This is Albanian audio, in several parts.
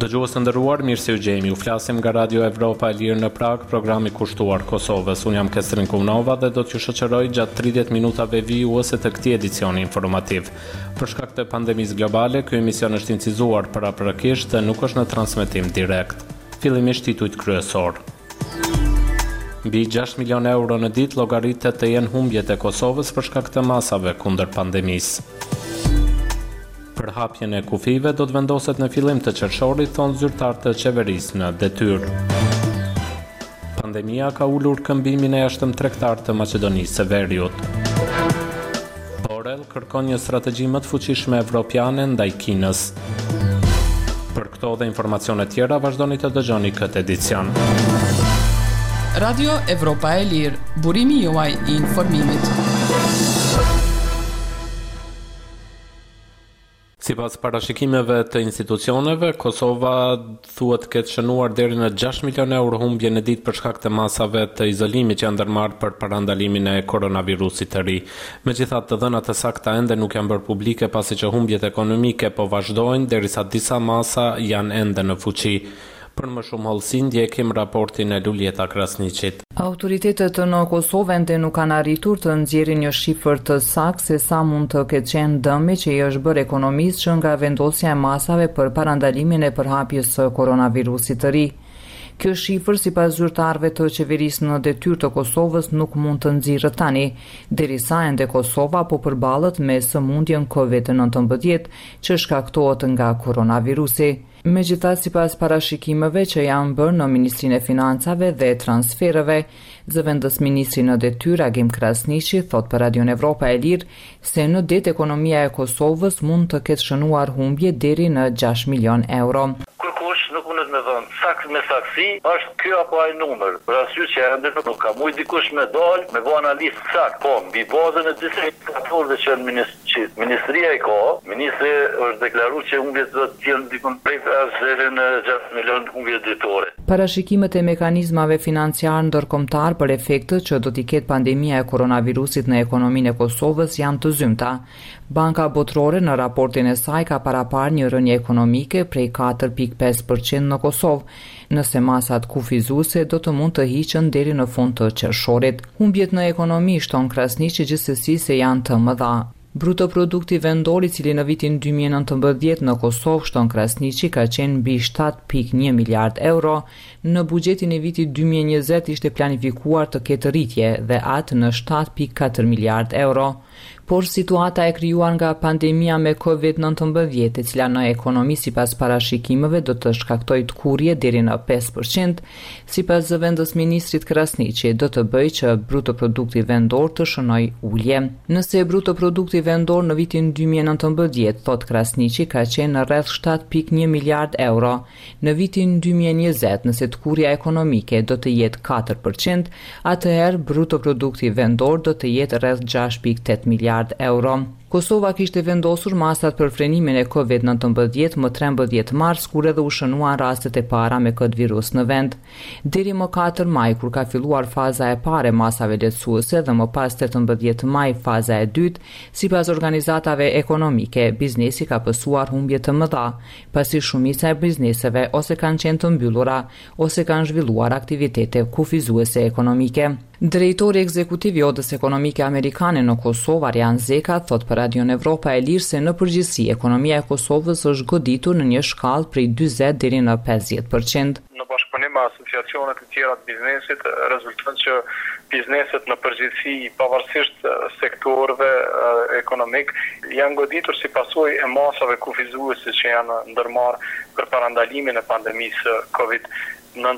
Dëgjues të nderuar, mirë se u gjejmë. Ju flasim nga Radio Evropa e Lirë në Prag, programi kushtuar Kosovës. Unë jam Kestrin Kumnova dhe do t'ju shoqëroj gjatë 30 minutave vijuese të këtij edicioni informativ. Për shkak të pandemisë globale, ky emision është incizuar paraprakisht dhe nuk është në transmetim direkt. Fillimisht titujt kryesor. Mbi 6 milion euro në ditë llogaritet të jenë humbjet e Kosovës për shkak të masave kundër pandemisë. Për hapjen e kufive do të vendoset në fillim të qershorit, thonë zyrtarët të qeverisë në detyrë. Pandemia ka ulur këmbimin e jashtëm tregtar të Maqedonisë së Veriut. Borrell kërkon një strategji më të fuqishme evropiane ndaj Kinës. Për këto dhe informacione tjera vazhdoni të dëgjoni këtë edicion. Radio Evropa e Lirë, burimi juaj I informimit. Sipas parashikimeve të institucioneve, Kosova thuhet ketë shënuar deri në 6 milion euro humbje në ditë për shkak të masave të izolimit që janë ndërmarrë për parandalimin e koronavirusit të ri. Megjithatë, dhënat e sakta ende nuk janë bërë publike pasi që humbjet ekonomike po vazhdojnë derisa disa masa janë ende në fuqi. Për më shumë hollësi ndjekim raportin e Luljeta Krasniqit. Autoritetet në Kosovë ende nuk kanë arritur të nxjerrin një shifër të saktë se sa mund të ketë qenë dëmi që I është bërë ekonomisë që nga vendosja e masave për parandalimin e përhapjes së koronavirusit të ri. Kjo shifër sipas zyrtarëve të qeverisë në detyrë të Kosovës nuk mund të nxirret tani, derisa ende Kosova po përballet me sëmundjen COVID-19 që shkaktohet nga koronavirusi. Megjithatë, sipas parashikimeve që janë bërë në Ministrinë e Financave dhe Transfereve, zëvendës ministri në detyrë Agim Krasniqi thot për Radio Evropa e Lirë se në det ekonomia e Kosovës mund të ketë shënuar humbje deri në 6 milion euro. Nuk mundet me thënë sakt me saksi, është ky apo ai numër. Për arsye që ende nuk ka mujt dikush me dal, me bë analizë sakt. Po, mbi bazën e disa indikatorëve që ministria I ka, ministri është deklaruar që humbjet do të jenë diku prej 6 milion humbje ditore. Parashikimet e mekanizmave financiar ndërkombëtar për efektet që do t'i ketë pandemia e koronavirusit në ekonominë e Kosovës janë të zymta. Banka Botërore në raportin e saj ka paraparë një rënje ekonomike prej 4.5% në Kosovë, nëse masat kufizuese do të mund të hiqen deri në fund të qershorit. Humbjet në ekonomi shton Krasniqi gjithsesi se janë të mëdha. Bruto produkti vendor I cili në vitin 2019 në Kosovë shton Krasniqi ka qenë mbi 7.1 miliard euro, në buxhetin e vitit 2020 ishte planifikuar të ketë rritje dhe atë në 7.4 miliard euro. Por situata e krijuar nga pandemia me COVID-19, e cila në ekonomi sipas parashikimeve do të shkaktojë kurrje deri në 5%, sipas zëvendës ministrit Krasniqi, do të bëjë që bruto produkti vendor të shënojë ulje. Nëse bruto produkti vendor në vitin 2019, thot Krasniqi, ka qenë në rreth 7.1 miliard euro, në vitin 2020, nëse kurrja ekonomike do të jetë 4%, atëherë bruto produkti vendor do të jetë rreth 6.8 miliard euro. Kosova kishte vendosur masat për frenimin e COVID-19 më 13 mars, kur edhe u shënuan rastet e para me këtë virus në vend. Deri më 4 maj, kur ka filluar faza e parë e masave lehtësuese dhe më pas 18 maj faza e dytë, sipas organizatave ekonomike, biznesi ka pësuar humbje të mëdha, pasi shumica e bizneseve ose kanë qenë të mbyllura ose kanë zhvilluar aktivitete kufizuese ekonomike. Drejtori ekzekutiv I Odës Ekonomike Amerikane në Kosovë, Arjan Zeka, thot për Radio Evropa e Lirë se në përgjithësi ekonomia e Kosovës është goditur në një shkallë prej 40 deri në 50%. Në bashkëpunim me asociacionet e tjera të biznesit, rezulton që bizneset në përgjithësi, pavarësisht sektorëve ekonomik, janë goditur si pasojë e masave kufizuese që janë ndërmarrë për parandalimin e pandemisë COVID-19.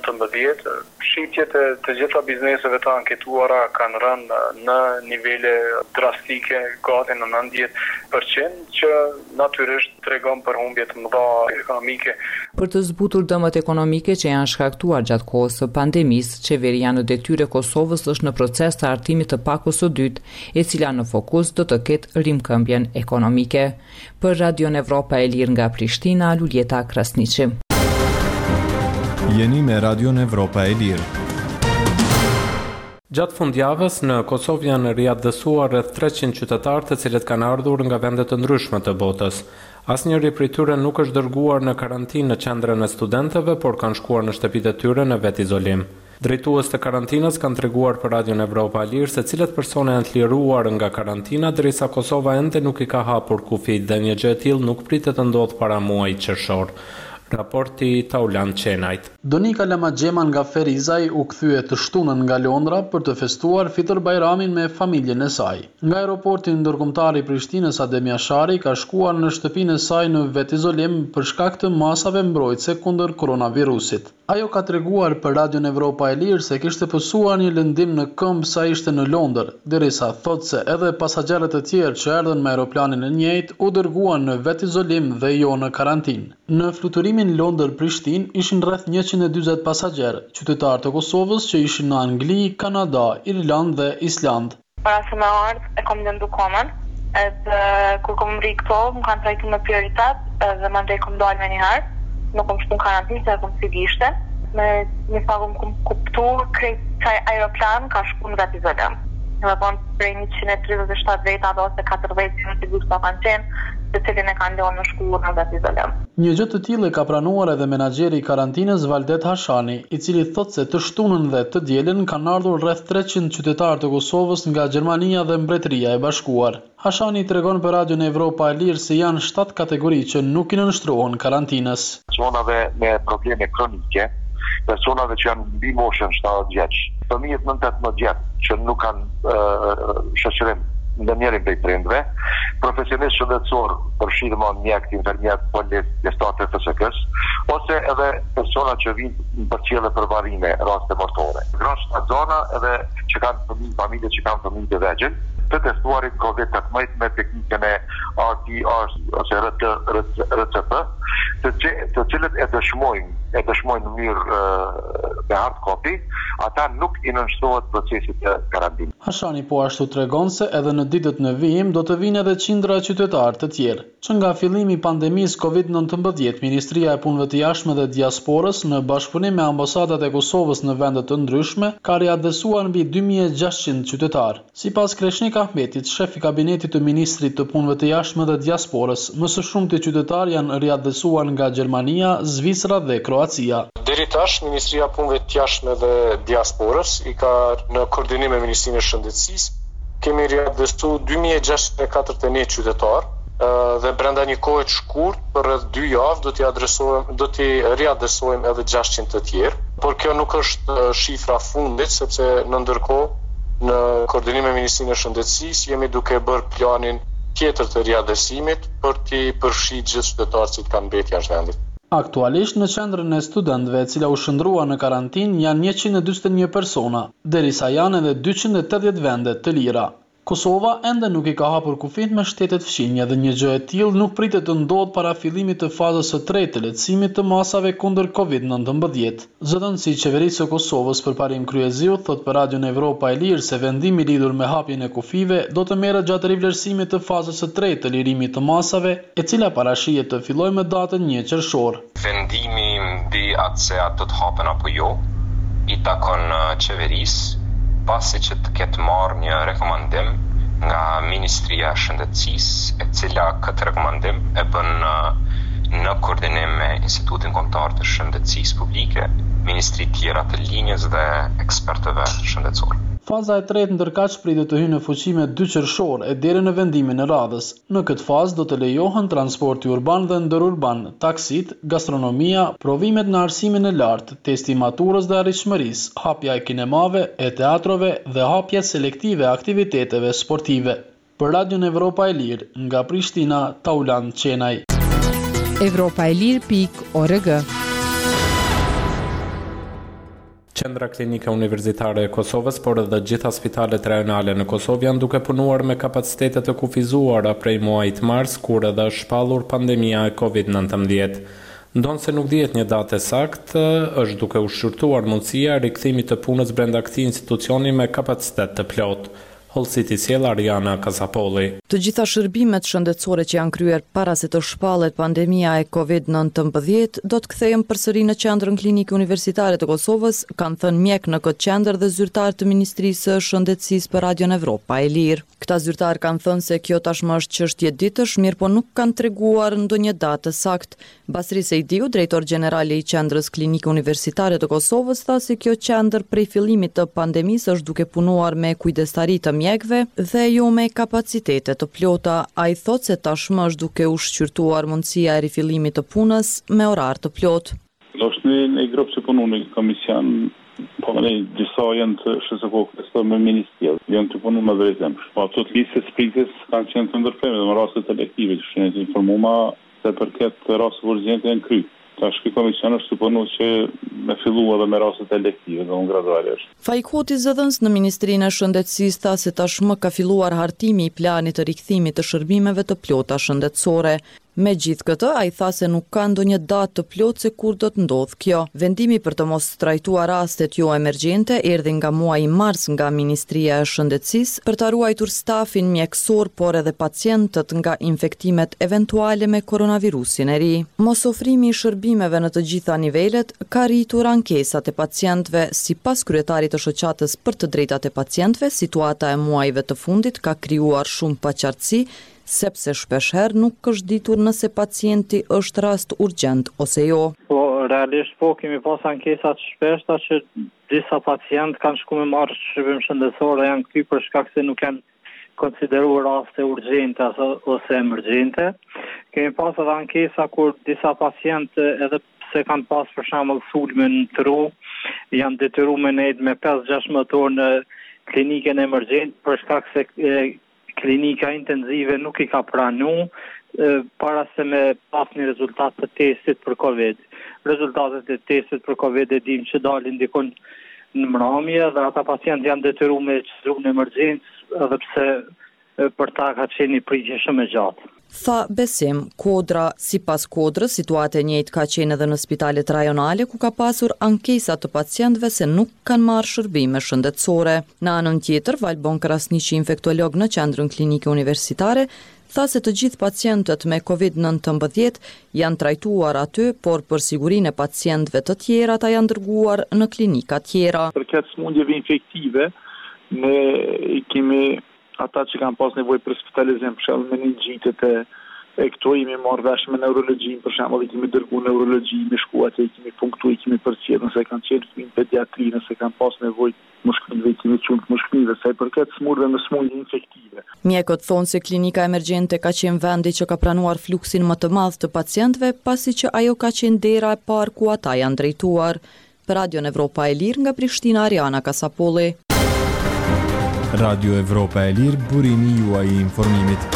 Shitjet e të gjitha bizneseve të anketuara kanë rënë në nivele drastike, gati në 90%, që natyrisht tregon për humbje të mëdha ekonomike. Për të zbutur dëmët ekonomike që janë shkaktuar gjatë kohës së pandemisë, qeveria në detyrë e Kosovës është në proces të artimit të pakos së dytë, e cila në fokus do të ketë rimkëmbjen ekonomike. Për Radio Evropa e Lirë nga Prishtina, Luljeta Krasniqi. Jeni me Radio Evropa e Lirë. Gjatë fundjavës në Kosovë janë riadësuar rreth 300 qytetarë të cilët kanë ardhur nga vende të ndryshme të botës. Asnjëri prej tyre nuk është dërguar në karantinë në qendrën e studentëve, por kanë shkuar në shtëpitë e tyre në vet izolim. Drejtues të karantinës kanë treguar për Radion Evropa e Lirë se cilat persona janë të liruar nga karantina, derisa Kosova ende nuk i ka hapur kufijt dhe një gjë e tillë nuk pritet të ndodhë para muajit qershor. Raporti Taulan Qenajt. Donika Lamagjeman nga Ferizaj u kthye të shtunën nga Londra për të festuar Fitër Bajramin me familjen e saj. Nga aeroporti ndërkombëtar i Prishtinës Adem Jashari ka shkuar në shtëpinë e saj në vetizolim për shkak të masave mbrojtëse kundër koronavirusit. Ajo ka treguar për Radion Evropa e Lirë se kishte pësuar një lëndim në këmbë sa ishte në Londër, derisa thotë se edhe pasagerët e tjerë që erdhën me aeroplanin e njëjtë u dërguan në vetizolim dhe jo në karantinë. Në fluturimin Londër-Prishtinë ishin rreth 140 pasagerë, qytetarë të Kosovës që ishin në Angli, Kanada, Irlandë dhe Island. Para se me ardhë e kom lëndu komën, edhe kur kom rri këto, më kanë trajtu me prioritet, edhe më ndrej kom dalë me njëherë, nuk kom shku në karantinë, se kom si gishte, me një sa kom kuptu, krejt qaj aeroplan ka shku në vet izolim. Në bon prej 137 veta do ose 40 në sigur sa kanë qenë, të cilin e kanë lënë në shkuar në vet izolim. Një gjë të tillë ka pranuar edhe menaxheri i karantinës Valdet Hashani, i cili thotë se të shtunën dhe të dielën kanë ardhur rreth 300 qytetarë të Kosovës nga Gjermania dhe Mbretëria e Bashkuar. Hashani tregon për Radion Evropa e Lirë se janë 7 kategori që nuk i nënshtrohen karantinës. Personave me probleme kronike, personave që janë mbi moshën 70 vjeç, fëmijët 9-18 vjeç që nuk kanë shoqërim në njërin prej prindve, profesionistë shëndetësor, përfshirë mjekët, infermierët, policë, FSK-s, ose edhe persona që vinë për qelle për varrime, raste mortore. Gran zona edhe që kanë familje që kanë fëmijë të vegjël, të testuarit COVID-19 me teknikën e RT-PCR ose RCP, të cilët e dëshmojnë në mirë me hard copy, ata nuk i nënshtrohet procesit të karantinës. Hashani po ashtu tregon se edhe në ditët në vijim do të vinë edhe qindra qytetarë të tjerë, që nga fillimi i pandemisë COVID-19, Ministria e Punëve të Jashtme dhe Diasporës në bashkëpunim me ambasadat e Kosovës në vende të ndryshme ka riadesuar mbi 2600 qytetarë. Sipas Kreshnik Ahmetit, shef i kabinetit të Ministrit të Punëve të Jashtme dhe Diasporës, më së shumti qytetarë janë riadesuar nga Gjermania, Zvicra dhe Kroacia. Deri tash Ministria e Punëve të Jashtme dhe Diasporës i ka në koordinim me Ministrinë e Shëndetësisë kemi riadesuar 2641 qytetarë dhe brenda një kohe të shkurt për rreth 2 javë do t'i riadresojmë edhe 600 të tjerë, por kjo nuk është shifra fundit sepse në ndërkohë në koordinim me Ministrinë e Shëndetësisë jemi duke bërë planin tjetër të riadresimit për t'i përfshirë gjithë qytetarët që kanë mbetja në vendit. Aktualisht në qendrën e studentëve e cila u shndrua në karantinë janë 141 persona, derisa janë edhe 280 vende të lira. Kosova ende nuk i ka hapur kufijt me shtetet fqinje dhe një gjë e tillë nuk pritet të ndodhë para fillimit të fazës së tretë të lehtësimit të masave kundër COVID-19. Zëdhënësi i Qeverisë së Kosovës Përparim Kryeziu thot për Radion Evropa e Lirë se vendimi lidhur me hapjen e kufive do të merret gjatë rivlerësimit të fazës së tretë të lirimit të masave, e cila parashihet të fillojë me datën 1 qershor. Vendimi mbi atë se ato të hapen apo jo i takon qeverisë, pasi që të ketë marrë një rekomandim nga Ministria e Shëndetësisë, e cila këtë rekomandim e bën në koordinim me Institutin Kombëtar të Shëndetësisë Publike, ministri tjera të linjës dhe ekspertëve shëndetësorë. Faza e tretë ndërkaq pritet të hyjë në fuqi me 2 qershor e deri në vendimin e radhës. Në këtë fazë do të lejohen transporti urban dhe ndërurban, taksit, gastronomia, provimet në arsimin e lartë, testi i maturës dhe arritshmërisë, hapja e kinemave, e teatrove dhe hapja selektive e aktiviteteve sportive. Për Radion Evropa e Lirë, nga Prishtina, Taulan Qenaj. Evropaelir.org. Qendra Klinike Universitare e Kosovës, por edhe gjitha spitalet rajonale në Kosovë janë duke punuar me kapacitete të kufizuara prej muajit mars, kur edhe është shpallur pandemia e COVID-19. Ndonse nuk dihet një datë saktë, është duke u shqyrtuar mundësia e rikthimit të punës brenda këtij institucioni me kapacitet të plotë. Hollësit i sjell Ariana Kasapolli. Të gjitha shërbimet shëndetësore që janë kryer para se të shpallet pandemia e COVID-19 do të kthehen përsëri në qendrën klinike universitare të Kosovës, kanë thënë mjek në këtë qendër dhe zyrtar të Ministrisë së Shëndetësisë për Radion Evropa e Lirë. Këta zyrtar kanë thënë se kjo tashmë është çështje ditësh, mirë po nuk kanë treguar ndonjë datë saktë. Basri Sejdiu, drejtor general i qendrës klinike universitare të Kosovës, tha se kjo qendër prej fillimit të pandemisë është duke punuar me kujdestari të mjekëve dhe jo me kapacitete të plota. Ai thotë se tashmë është duke u shqyrtuar mundësia e rifillimit të punës me orar të plot. Është një grup që punon në komision, po ne disa janë të shëzëkokës me ministri, janë të punon me drejtëm. Po ato të listë spritës kanë qenë të ndërprerë në rastet elektive, që shënë të informuma se përket rastet urgjente janë kry. Tash ky komision është të punu që me fillu edhe me rastet elektive dhe unë gradualisht. Fajkoti zëdhënës në Ministrinë e Shëndetësisë tha se tashmë ka filluar hartimi i planit të rikthimit të shërbimeve të plota shëndetësore. Me gjithë këtë, ai tha se nuk ka ndonjë datë të plotë se kur do të ndodhë kjo. Vendimi për të mos trajtuar rastet jo emergjente erdhi nga muaji mars nga Ministria e Shëndetësisë për ta ruajtur stafin mjekësor, por edhe pacientët nga infektimet eventuale me koronavirusin e ri. Mos ofrimi i shërbimeve në të gjitha nivelet ka rritur ankesat e pacientëve. Sipas kryetarit të shoqatës për të drejtat e pacientëve, situata e muajve të fundit ka krijuar shumë paqartësi, sepse shpeshherë nuk është ditur nëse pacienti është rast urgjent ose jo. Po, realisht po, kemi pas ankesat shpeshta që disa pacientë kanë shku me marrë shërbim shëndetësor dhe janë këty për shkak se nuk janë konsideruar raste urgjente ose emergjente. Kemi pas edhe ankesa kur disa pacientë edhe pse kanë pas për shembull sulme në tru, janë detyruar me nejtë me 5-6 motor në klinikën emergjente për shkak se klinika intenzive nuk i ka pranu para se me pas një rezultat të testit për COVID. Rezultatet e testit për COVID e dim që dalin dikon në mramje dhe ata pacient janë detyruar me qëndru në emergjencë edhe pse për ta ka qenë një pritje shumë e gjatë. Tha Besim Kodra. Sipas Kodrës, situata e njëjtë ka qenë edhe në spitalet rajonale ku ka pasur ankesa të pacientëve se nuk kanë marrë shërbime shëndetësore. Në anën tjetër, Valbon Krasniqi, infektolog në qendrën klinike universitare, tha se të gjithë pacientët me COVID-19 janë trajtuar aty, por për sigurinë e pacientëve të tjerë ata janë dërguar në klinika tjera. Përket sëmundjeve infektive, ne kemi ata që kanë pas nevojë për hospitalizim, për shembull meningjitet e këto jemi marrë vesh me neurologjin, për shembull i kemi dërguar neurologji, me shku atje, i kemi punktu, i kemi përcjell, nëse kanë qenë në pediatri, nëse kanë pas nevojë mushkëllive, i kemi qenë mushkëllive, sa i përket smurdheve me smundje infektive. Mjekët thonë se klinika emergjente ka qenë vendi që ka pranuar fluksin më të madh të pacientëve, pasi që ajo ka qenë dera e parë ku ata janë drejtuar. Për Radion Evropa e Lirë nga Prishtina, Ariana Kasapolli. Radio Evropa e Lirë, burimi juaj i informimit.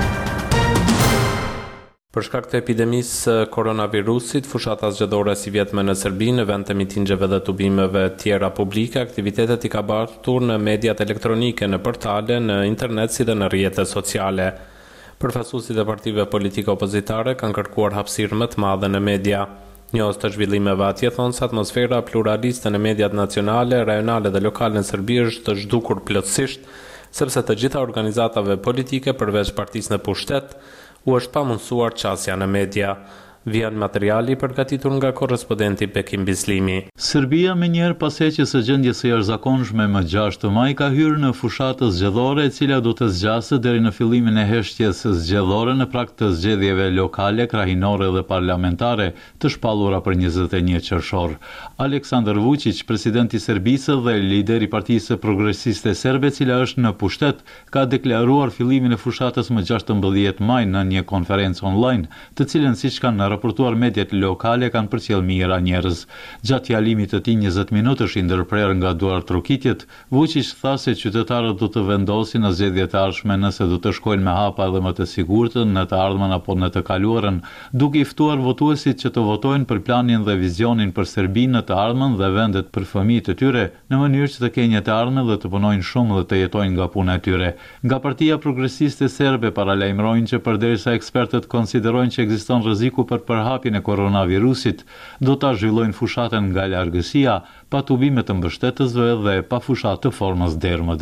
Për shkak të epidemisë së koronavirusit, fushata zgjedhore si vjetme në Serbi, në vend të mitingjeve dhe tubimeve tjera publike, aktivitetet i ka bartur në mediat elektronike, në portale, në internet si dhe në rrjetet sociale. Përfaqësuesit e partive politike opozitare kanë kërkuar hapësirë më të madhe në media. Njohës të zhvillimeve atje thonë se atmosfera pluraliste në mediat nacionale, rajonale dhe lokale në Serbi është të zhdukur plotësisht, sepse të gjitha organizatave politike përveç partisë në pushtet u është pamundsuar qasja në media. Vjen materiali përgatitur nga korrespondenti Bekim Bislimi. Serbia me njerë pasheqje së gjendjes së jashtëzakonshme më 6 maj ka hyrë në fushatë zgjedhore e cila do të zgjasë deri në fillimin e heshtjes zgjedhore në prag të zgjedhjeve lokale, krahinore dhe parlamentare të shpallura për 21 qershor. Aleksandar Vučić, presidenti i Serbisë dhe lideri i Partisë Progresiste Serbe, cila është në pushtet, ka deklaruar fillimin e fushatës më 16 maj në një konferencë online, të cilën siç kanë raportuar mediat lokale kanë përcjell mijëra njerëz. Gjatë fjalimit të tij 20 minutësh i ndërprer nga duar trokitjet, Vučić tha se qytetarët do të vendosin në zgjedhjet e ardhshme nëse do të shkojnë me hapa edhe më të sigurtën në të ardhmen apo në të kaluarën, duke i ftuar votuesit që të votojnë për planin dhe vizionin për Serbinë në të ardhmen dhe vendet për fëmijët e tyre, në mënyrë që të kenë një të ardhme dhe të punojnë shumë dhe të jetojnë nga puna e tyre. Nga Partia Progresiste Serbe paralajmërojnë që përderisa ekspertët konsiderojnë që ekziston rreziku për përhapjen e koronavirusit, do ta zhvillojnë fushatën nga largësia, pa tubime të mbështetësve dhe pa fushatë të formës derë më derë.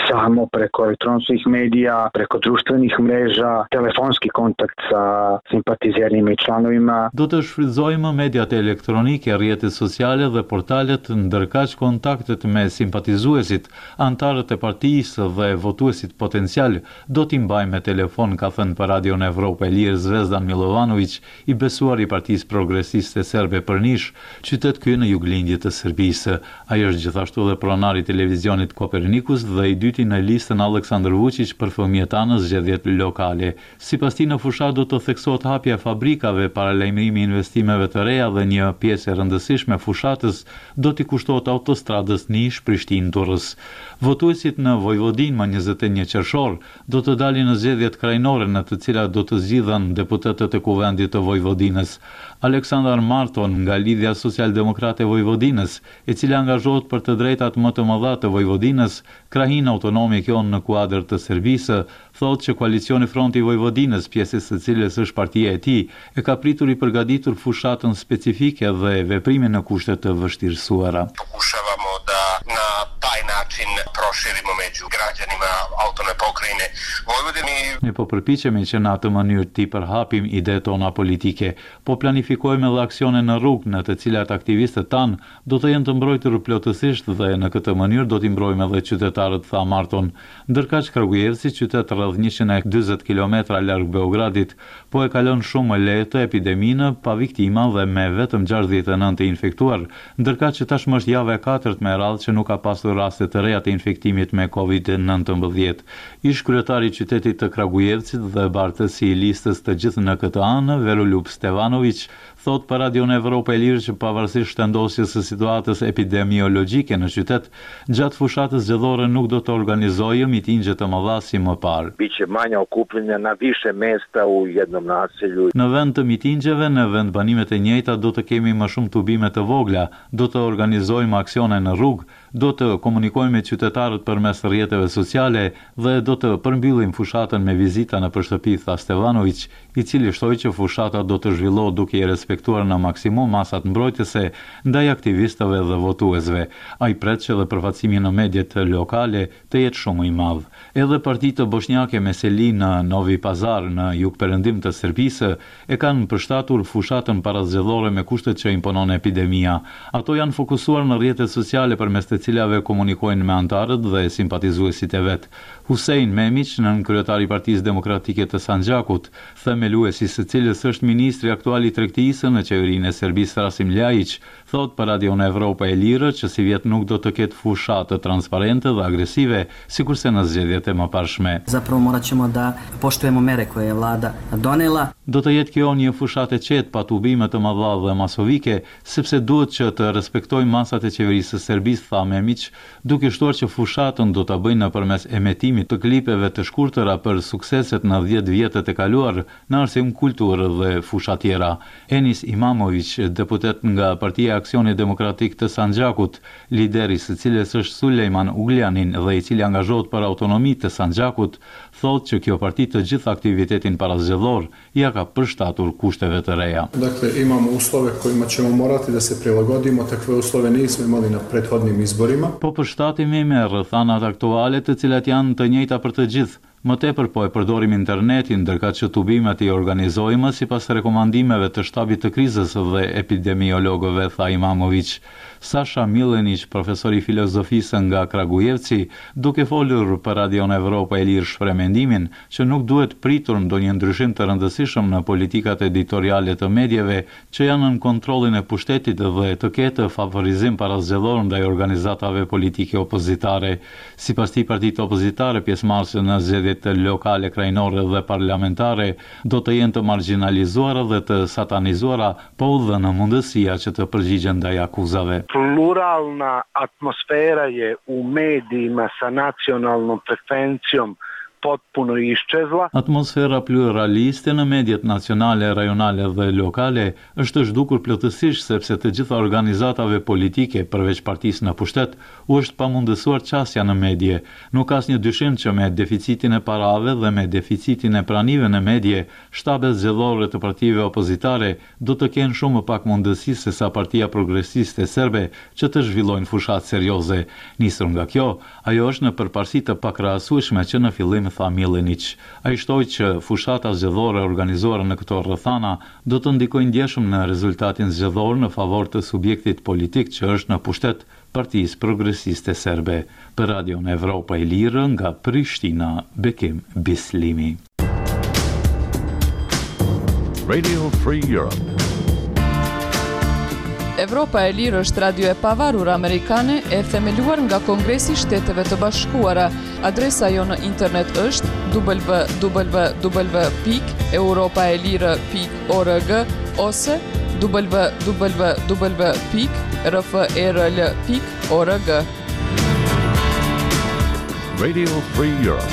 samo preko elektronskih medija, preko društvenih mreža, telefonski kontakt sa simpatizerima i članovima. Do të shfrytëzojmë mediat elektronike, rrjetet sociale dhe portalet, ndërkaq kontaktet me simpatizuesit, antarët e partisë dhe votuesit potencial do t'i mbajmë me telefon, ka thënë për Radion Evropë e Lirë Zvezdan Milovanović, i besuar i Partisë Progresiste Serbe për Niš, qytet ky në juglindje të Serbisë. Ai është gjithashtu dhe pronari i televizionit Kopernikus dhe i dyti në listën Aleksandar Vučić për fëmijët në zgjedhjet lokale. Sipas tij, në fushat do të theksohet hapja e fabrikave, paralajmërimi i investimeve të reja dhe një pjesë e rëndësishme fushatës do t'i kushtohet autostradës Niš-Prishtinë-Durrës. Votuesit në Vojvodinë më 21 qershor do të dalin në zgjedhjet krajnore në të cilat do të zgjidhen deputetët e kuvendit të Vojvodinës. Aleksandar Marton nga Lidhja Socialdemokrate e Vojvodinës, e cila angazhohet për të drejtat më të mëdha të Vojvodinës, krahin autonome kjon në kuadër të Serbisë, thotë që koalicioni Fronti i Vojvodinës, pjesës së cilës është partia e tij, e ka pritur i përgatitur fushatën specifike dhe veprimin në kushte të vështirësuara. Pokušavamo da na taj način proširimo među građanima autonomne pokrajine Vojvodine. Ne po përpiqemi që në atë mënyrë t'i përhapim ide tona politike, po planifikojmë edhe aksione në rrugë në të cilat aktivistët tanë do të jenë të mbrojtur plotësisht dhe në këtë mënyrë do t'i mbrojmë edhe qytetarët, tha Marton. Ndërkaq Kragujevci, qytet rreth 140 km larg Beogradit, po e kalon shumë lehtë epideminë pa viktima dhe me vetëm 69 të infektuar, ndërkaq që tashmë është java e 4 me radhë që nuk ka pasur raste të reja të infektimit me COVID-19. Ish kryetari i qytetit të Kragujevcit dhe bartësi i listës të gjithë në këtë anë, Veroljub Stevanović, thot për Radion Evropë e Lirë që pavarësisht shëndosjes së situatës epidemiologjike në qytet, gjatë fushatës zgjedhore nuk do të organizojë mitingje të mëdha si më parë. Biće manja okupljanja na više mesta u jednom naselju. Në vend të mitingjeve, në vend banimet e njëjta do të kemi më shumë tubime të vogla, do të organizojmë aksione në rrugë, do të komunikojmë me qytetarët përmes rrjeteve sociale dhe do të përmbyllim fushatën me vizita në shtëpi, tha Stevanović, i cili shtoi që fushata do të zhvillohet duke i respektuar në maksimum masat mbrojtëse ndaj aktivistëve dhe votuesve. Ai pret që dhe përfaqësimi në mediat lokale të jetë shumë i madh. Edhe partitë bosnjake Meseli në Novi Pazar në jugperëndim të Serbisë e kanë përshtatur fushatën parazgjedhore me kushtet që imponon epidemia. Ato janë fokusuar në rrjetet sociale përmes të cilave komunikojnë me antarët dhe simpatizuesit e vet. Husein Memić, nën kryetari i Partisë Demokratike të Sandžakut, themeluesi së cilës është ministri aktual i tregtisë në qeverinë e Serbisë Rasim Ljajić, thot për Radion Evropa e Lirë që si vjet nuk do të ketë fushatë transparente dhe agresive, sikurse në zgjedhjet e mëparshme. Zapravo morat ćemo da poštujemo mere koje je vlada donela. Do të jetë kjo një fushatë e qetë pa tubime të mëdha dhe masovike, sepse duhet që të respektojmë masat e qeverisë së Serbisë, tha Memić, duke shtuar që fushatën do ta bëjnë nëpërmes emetimit të klipeve të shkurtëra për sukseset në 10 vjetët e kaluar në arsim kulturë dhe fusha tjera. Enis Imamović, deputet nga Partia e Aksionit Demokratik të Sandžakut, lideri së cilës është Sulejman Ugljanin dhe i cili angazhohet për autonomi të Sandžakut, thotë që kjo parti të gjithë aktivitetin parazgjedhor ja ka përshtatur kushteve të reja. Dakle, imamo uslove kojima ćemo morati da se prilagodimo, takve uslove nismo imali na prethodnim izborima. Po përshtatemi me rrethanat aktuale të cilat janë të njëjta për të gjithë. Më tepër po e përdorim internetin, ndërkaq që tubimet i organizojmë sipas rekomandimeve të shtabit të krizës dhe epidemiologëve, tha Imamović. Sasha Milenić, profesor i filozofisë nga Kragujevci, duke folur për Radion Evropa e Lirë shpreh mendimin që nuk duhet pritur ndonjë ndryshim të rëndësishëm në politikat editoriale të medjeve që janë në kontrollin e pushtetit dhe të ketë favorizim parazgjedhor ndaj organizatave politike opozitare. Sipas tij, partitë opozitare pjesëmarrëse në zgjedhjet lokale, krajnore dhe parlamentare do të jenë të marginalizuara dhe të satanizuara, po dhe në mundësia që të përgjigjen ndaj akuzave. Pluralna atmosfera je u medijima sa nacionalnom frekvencijom potpuno iščezla. Atmosfera pluraliste në mediat nacionale, rajonale dhe lokale është zhdukur plotësisht sepse të gjitha organizatave politike, përveç partisë në pushtet, u është pamundësuar qasja në medje. Nuk ka asnjë dyshim që me deficitin e parave dhe me deficitin e pranive në medje, shtabet zgjedhore të partive opozitare do të kenë shumë më pak mundësi se sa Partia Progresiste Serbe që të zhvillojnë fushat serioze. Nisur nga kjo, ajo është në përparësi të pakrahasueshme që në fillim tha Milenić. Ai shtoi që fushata zgjedhore organizuara në këto rrethana do të ndikojnë ndjeshëm në rezultatin zgjedhor në favor të subjektit politik që është në pushtet, Partisë Progresiste Serbe. Për Radion Evropa e Lirë nga Prishtina, Bekim Bislimi. Radio Free Europe. Evropa e Lirë është radio e pavarur amerikane e themeluar nga Kongresi i Shteteve të Bashkuara. Adresa jo në internet është www.europaelire.org ose www.rferl.org. Radio Free Europe.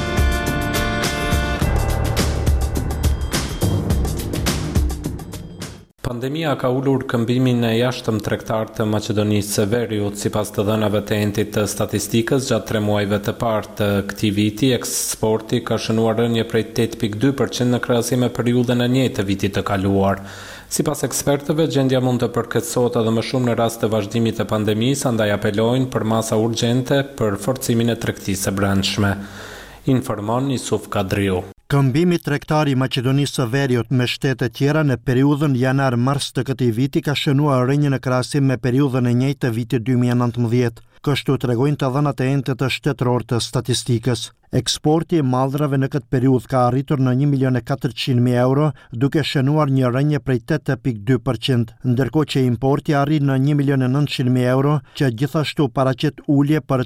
Pandemia ka ulur këmbimin e jashtëm tregtar të Maqedonisë së Veriut, sipas të dhënave të entit të statistikës gjatë 3 muajve të parë të këtij viti, eksporti ka shënuar rënje prej 8.2% në krahasim me periudhën e njëjtë të vitit të kaluar. Sipas ekspertëve, gjendja mund të përkeqësohet edhe më shumë në rast të vazhdimit të pandemisë, andaj apelojnë për masa urgjente për forcimin e tregtisë së brendshme. Informon Yusuf Kadriu. Këmbimi tregtar i Maqedonisë së Veriut me shtete tjera në periudhën janar-mars të këtij viti ka shënuar rënje në krahasim me periudhën e njëjtë të vitit 2019. Kështu tregojnë të dhënat e entit të shtetëror të statistikës. Eksporti i mallrave në këtë periudhë ka arritur në 1.400.000 euro, duke shënuar një rënje prej 8.2%, ndërkohë që importi arri në 1.900.000 euro, që gjithashtu paraqet ulje për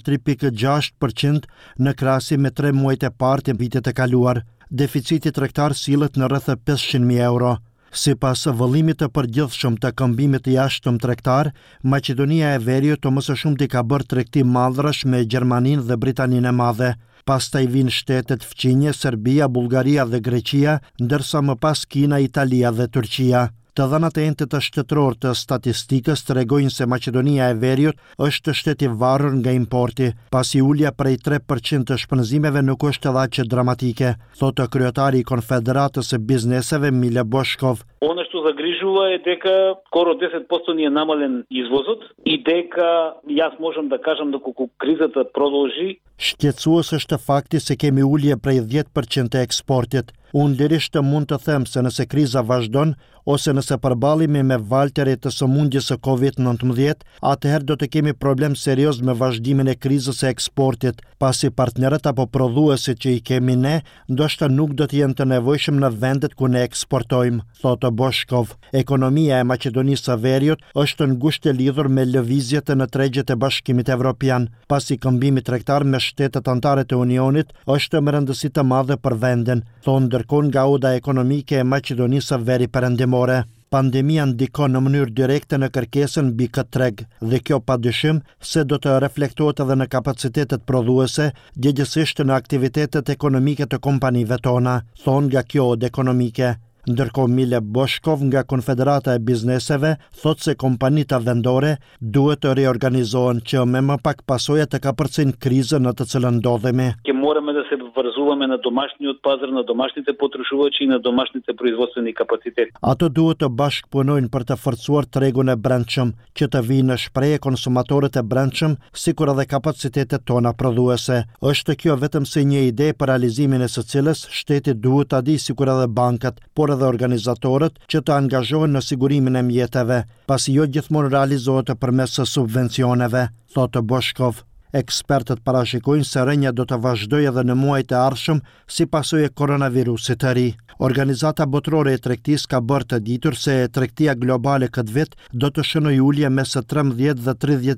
3.6% në krahasim me 3 muajt e parë të vitit të kaluar. Deficiti tregtar sillet në rreth 500.000 euro. Sipas vëllimit të përgjithshëm të këmbimit të jashtëm tregtar, Maqedonia e Veriut të mësëshumti ka bërë tregti mallrash me Gjermaninë dhe Britaninë e Madhe. Pastaj vijnë shtetet fqinje, Serbia, Bullgaria dhe Greqia, ndërsa më pas Kina, Italia dhe Turqia. Të dhënat e entit të shtetëror të statistikës tregojnë se Maqedonia e Veriut është shteti varur nga importi, pasi ulja prej 3% të shpenzimeve nuk është edhe aq dramatike, thotë kryetari i Konfederatës së Bizneseve Mile Boshkov. Ono što zagrižuje je дека скоро 10% ни е намален извозот и дека јас можам да кажам доколку кризата продолжи. Shqetësues është fakti se kemi ulje prej 10% të eksportit. Unë lirisht mund të them se nëse kriza vazhdon, ose nëse përballemi me valteri të sëmundjes së COVID-19, atëherë do të kemi problem serioz me vazhdimin e krizës së eksportit, pasi partnerët apo prodhuesit që i kemi ne, ndoshta nuk do të jenë të nevojshëm në vendet ku ne eksportojmë, thotë Boshkov. Ekonomia e Maqedonisë së Veriut është ngushtë e lidhur me lëvizjet në tregjet e Bashkimit Evropian, pasi këmbimi tregtar me shtetet anëtare të Unionit është me rëndësi të madhe për vendin, thonë ndërkohë nga oda ekonomike e Maqedonisë së Veriut perëndimore. Pandemia ndikon në mënyrë direkte në kërkesën mbi këtë treg dhe kjo padyshim se do të reflektohet edhe në kapacitetet prodhuese, gjithsesi në aktivitetet ekonomike të kompanive tona, thonë nga kjo odë ekonomike. Ndërkohë Mile Boshkov nga Konfederata e Bizneseve thotë se kompanitë vendore duhet të reorganizohen që me më pak pasoja të kapërcejnë krizën në të cilën ndodhemi. Ќе morаме да се врзуваме на домашниот пазар, на домашните потребувачи и на домашните производствени капацитети. Ato duhet të bashkëpunojnë për të forcuar tregun e brendshëm, që të vijnë në shprehje konsumatorët e brendshëm, sikur edhe kapacitetet tona prodhuese. Është kjo vetëm si një ide për realizimin e së cilës shteti duhet ta di sikur edhe bankat, por edhe organizatorët që të angazhohen në sigurimin e mjeteve, pasi jo gjithmonë realizohet përmes subvencioneve, thotë Boshkov. Ekspertët parashikojnë se rënja do të vazhdojë edhe në muajt e ardhshëm si pasojë e koronavirusit të ri. Organizata botërore e tregtisë ka bërë të ditur se tregtia globale këtë vit do të shënojë ulje mes 13 dhe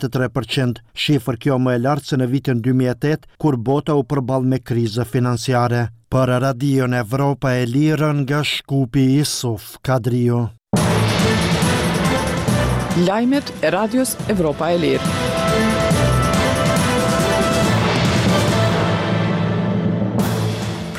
33%, shifër kjo më e lartë se në vitin 2008 kur bota u përball me krizë financiare. Për Radion Evropa e Lirë nga Shkupi Yusuf Kadriu. Lajmet e Radios Evropa e Lirë.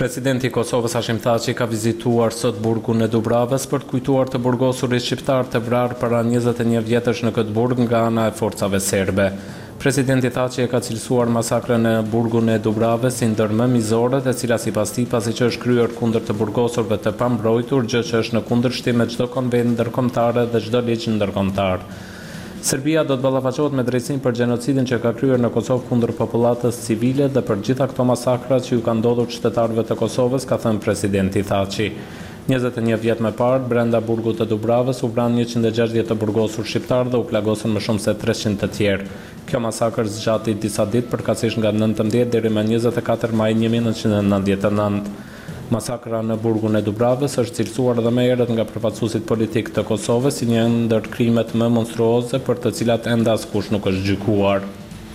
Presidenti i Kosovës Hashim Thaçi ka vizituar sot burgun e Dubravës për të kujtuar të burgosurit shqiptar të vrarë para 21 vjetësh në këtë burg nga ana e forcave serbe. Presidenti Thaçi e ka cilësuar masakrën në burgun e Dubravës si ndër më mizore, e cila sipas tij pasi që është kryer kundër të burgosurve të pambrojtur, gjë që është në kundërshtim me çdo konvent ndërkombëtar dhe çdo ligj ndërkombëtar. Serbia do të ballafaqohet me drejtësinë për gjenocidin që ka kryer në Kosovë kundër popullatës civile dhe për gjitha këto masakra që ju kanë ndodhur qytetarëve të Kosovës, ka thënë presidenti Thaçi. 21 vjet më parë, brenda burgut të Dubravës u vranë 160 të burgosur shqiptar dhe u plagosën më shumë se 300 të tjerë. Kjo masakër zgjati disa ditë përkatësisht nga 19 deri më 24 maj 1999. Masakra në burgun e Dubravës është cilësuar edhe më herët nga përfaqësuesit politik të Kosovës si një ndër krimet më monstruoze për të cilat ende askush nuk është gjykuar.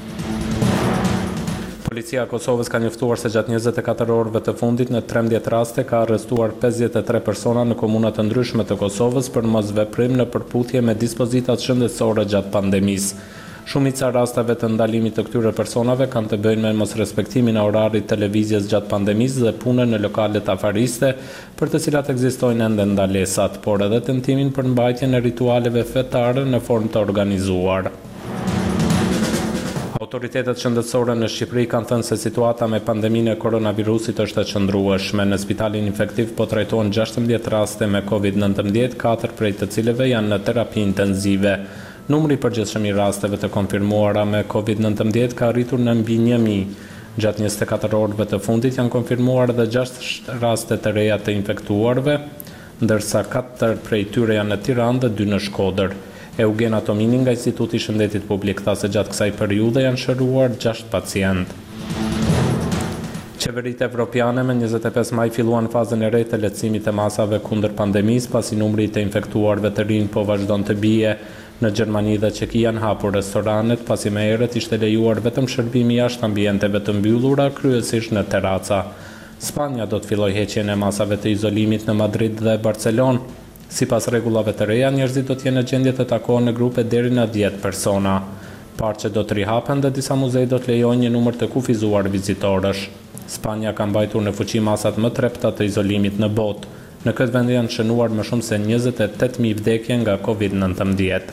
Policia e Kosovës ka njoftuar se gjatë 24 orëve të fundit në 13 raste ka arrestuar 53 persona në komuna të ndryshme të Kosovës për mosveprim në përputhje me dispozitat shëndetësore gjatë pandemisë. Shumica rasteve të ndalimit të këtyre personave kanë të bëjnë me mosrespektimin e orarit televizjes gjatë pandemisë dhe punën në lokalet afariste, për të cilat ekzistojnë ende ndalesat, por edhe tentimin për mbajtjen e ritualeve fetare në formë të organizuar. Autoritetet shëndetësore në Shqipëri kanë thënë se situata me pandeminë e koronavirusit është e çëndrueshme. Në spitalin infektiv po trajtohen 16 raste me COVID-19, 4 prej të cilëve janë në terapi intenzive. Numri i përgjithshëm i rasteve të konfirmuara me COVID-19 ka arritur në mbi 1000. Gjatë 24 orëve të fundit janë konfirmuar edhe 6 raste të reja të infektuarve, ndërsa 4 prej tyre janë në Tiranë dhe 2 në Shkodër. Eugen Atomini nga Instituti i Shëndetit Publik tha se gjatë kësaj periudhe janë shëruar 6 pacientë. Qeveritë evropiane me 25 maj filluan fazën e re të lehtësimit të masave kundër pandemisë, pasi numri i të infektuarve të rinj po vazhdon të bie. Në Gjermani dhe Çeki janë hapur restoranet, pasi më herët ishte lejuar vetëm shërbimi jashtë ambienteve të mbyllura, kryesisht në teraca. Spanja do të fillojë heqjen e masave të izolimit në Madrid dhe Barcelonë. Sipas rregullave të reja, njerëzit do të jenë në gjendje të takohen në grupe deri në 10 persona. Parqet do të rihapen dhe disa muze do të lejojnë një numër të kufizuar vizitorësh. Spanja ka mbajtur në fuqi masat më trepta të izolimit në botë. Në këtë vend janë shënuar më shumë se 28.000 vdekje nga COVID-19.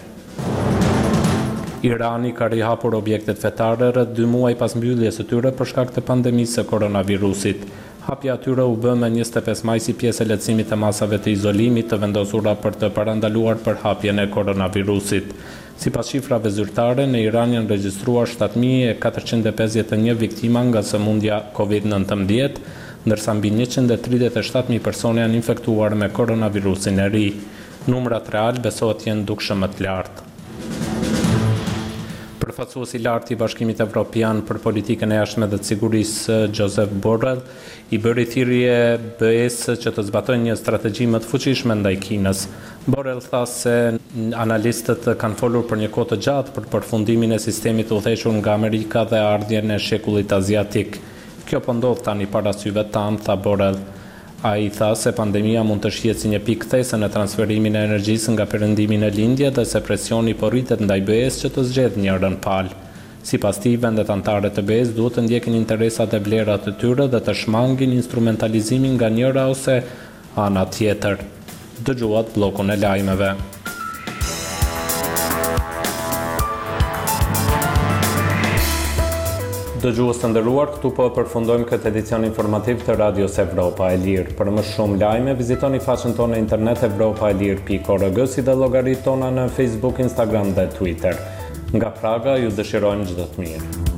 Irani ka rihapur objektet fetare rreth 2 muaj pas mbylljes së tyre për shkak të pandemisë së koronavirusit. Hapja atyre u bë më 25 maj si pjesë e lehtësimit të masave të izolimit të vendosura për të parandaluar përhapjen e koronavirusit. Sipas shifrave zyrtare, në Iran janë regjistruar 7.451 viktima nga sëmundja COVID-19, ndërsa mbi 137.000 persone janë infektuar me koronavirusin e ri. Numrat real besohet jenë dukshëm më të lartë. Përfaqësuesi i lartë i Bashkimit Evropian për politikën e jashtme dhe të sigurisë, Josep Borrell, i bëri thirrje BE-s që të zbatojnë një strategji më të fuqishme ndaj Kinës. Borrell tha se analistët kanë folur për një kohë të gjatë për përfundimin e sistemit udhëhequr nga Amerika dhe ardhjen e shekullit aziatik. Kjo po ndodh tani para syve tanë, tha Borrell. Ai tha se pandemia mund të shihet si një pikë these në transferimin e energjisë nga perëndimi në lindje dhe se presioni po rritet ndaj BE-s që të zgjedhë një rën palë. Sipas tij, vendet anëtare të BE-s duhet të ndjekin interesat e vlerat të tyre dhe të shmangin instrumentalizimin nga njëra ose ana tjetër. Dëgjuat bllokun e lajmeve. Dëgjues të nderuar, këtu po përfundojmë këtë edicion informativ të Radios Evropa e Lirë. Për më shumë lajme, vizitoni faqen tonë në internet evropaelir.org si dhe llogaritë tona në Facebook, Instagram dhe Twitter. Nga Praga ju dëshirojmë çdo të mirë.